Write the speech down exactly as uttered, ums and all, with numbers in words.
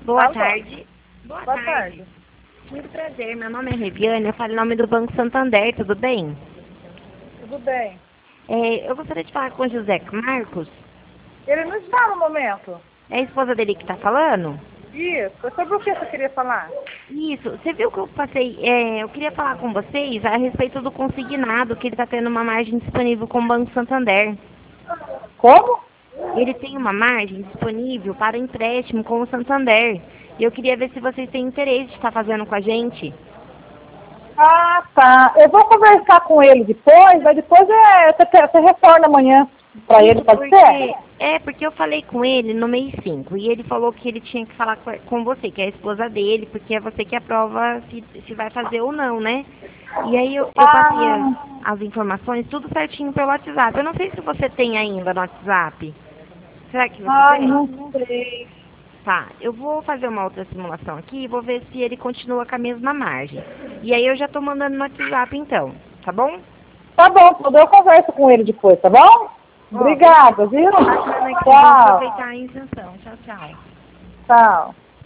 Boa Alô? tarde. Boa, Boa tarde. tarde. Muito prazer, meu nome é Reviane, eu falo em nome do Banco Santander, tudo bem? Tudo bem. É, eu gostaria de falar com o José Marcos. Ele não está no momento. É a esposa dele que está falando? Isso. Sobre o que você queria falar? Isso, você viu que eu passei, é, eu queria falar com vocês a respeito do consignado, que ele está tendo uma margem disponível com o Banco Santander. Como? Ele tem uma margem disponível para empréstimo com o Santander. E eu queria ver se vocês têm interesse de estar fazendo com a gente. Ah, tá. Eu vou conversar com ele depois, aí depois é, você, você retorna amanhã para ele, Isso pode porque, ser? é, porque eu falei com ele no mês cinco e ele falou que ele tinha que falar com, com você, que é a esposa dele, porque é você que aprova se, se vai fazer ou não, né? E aí eu, eu passei as, Ah, as informações tudo certinho pelo WhatsApp. Eu não sei se você tem ainda no WhatsApp. Será que você ah, tem? não sei. Tá, eu vou fazer uma outra simulação aqui e vou ver se ele continua com a mesma margem. E aí eu já tô mandando no WhatsApp então, tá bom? Tá bom, tudo, eu converso com ele depois, tá bom? Ó, Obrigada, viu? bacana aqui, vou Tchau. aproveitar a isenção. Tchau, tchau. Tchau.